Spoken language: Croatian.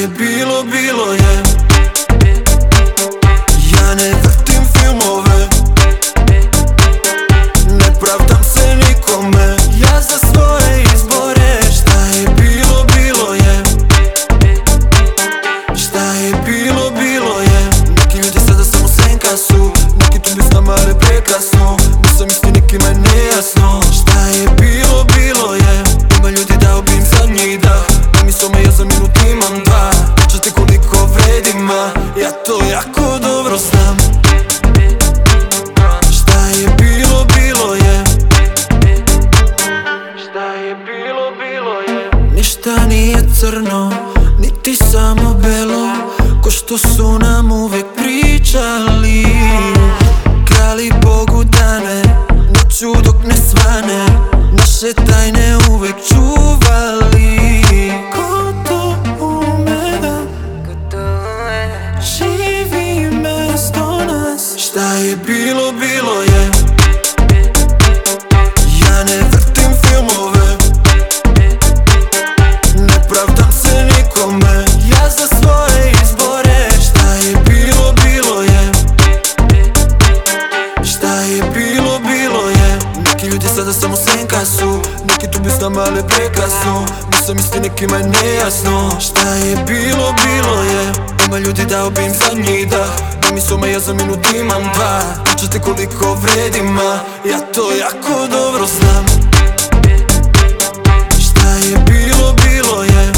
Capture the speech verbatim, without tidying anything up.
je bilo, bilo je. Ja ne vrtim filmove, ne pravdam se nikome. Ja za svoje izbore. Šta je bilo, bilo je. Šta je bilo, bilo je. Neki ljudi sada samo senka su, neki tu bi s nama, ali prekasno. Nisam isti, nekima je nejasno. Šta je bilo, bilo je. Ima ljudi dao bi im zadnji dah, da mi some ja za minut imam dva. Pričate koliko vredima, ja to jako dobro znam. Šta je bilo, bilo je. Šta je bilo, bilo je. Ništa nije crno, niti samo belo, ko što su nam uvek pričali. Krali Bogu dane, noću dok ne svane, naše tajne uvek čuvali. Ko to ume da živi mesto nas. Šta je bilo, bilo je. Ja ne vrtim filmove, ne pravdam se nikome. Ja za svoje izbore. Šta je bilo, bilo je. Šta je bilo, bilo je. Neki ljudi sada samo senka su, neki tu bi s nama, ali prekasno. Nisam isti, nekima je nejasno. Šta je bilo, bilo je. Ima ljudi dao bi im zadnji dah, da mi some ja za minut imam dva. Pričate koliko vredima, ja to jako dobro znam. Šta je bilo, bilo je.